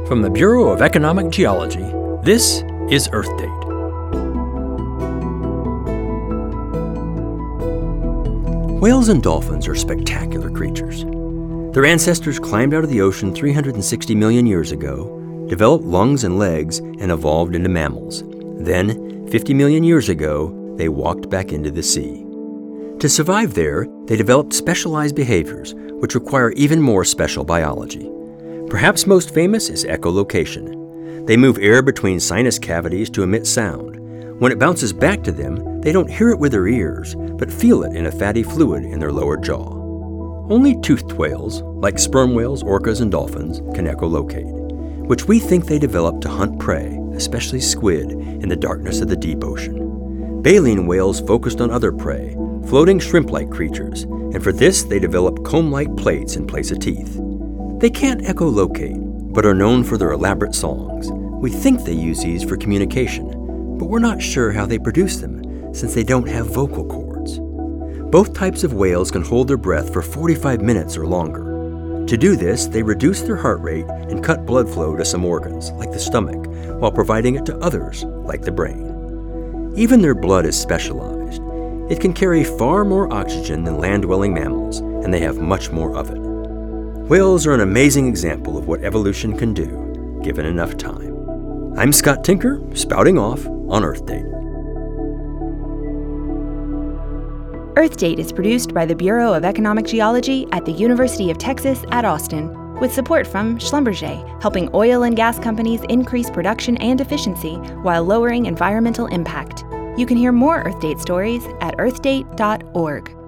From the Bureau of Economic Geology, this is Earth Date. Whales and dolphins are spectacular creatures. Their ancestors climbed out of the ocean 360 million years ago, developed lungs and legs, and evolved into mammals. Then, 50 million years ago, they walked back into the sea. To survive there, they developed specialized behaviors, which require even more special biology. Perhaps most famous is echolocation. They move air between sinus cavities to emit sound. When it bounces back to them, they don't hear it with their ears, but feel it in a fatty fluid in their lower jaw. Only toothed whales, like sperm whales, orcas, and dolphins, can echolocate, which we think they developed to hunt prey, especially squid, in the darkness of the deep ocean. Baleen whales focused on other prey, floating shrimp-like creatures, and for this they developed comb-like plates in place of teeth. They can't echolocate, but are known for their elaborate songs. We think they use these for communication, but we're not sure how they produce them, since they don't have vocal cords. Both types of whales can hold their breath for 45 minutes or longer. To do this, they reduce their heart rate and cut blood flow to some organs, like the stomach, while providing it to others, like the brain. Even their blood is specialized. It can carry far more oxygen than land-dwelling mammals, and they have much more of it. Whales are an amazing example of what evolution can do, given enough time. I'm Scott Tinker, spouting off on Earth Date. Earth Date is produced by the Bureau of Economic Geology at the University of Texas at Austin, with support from Schlumberger, helping oil and gas companies increase production and efficiency while lowering environmental impact. You can hear more Earth Date stories at earthdate.org.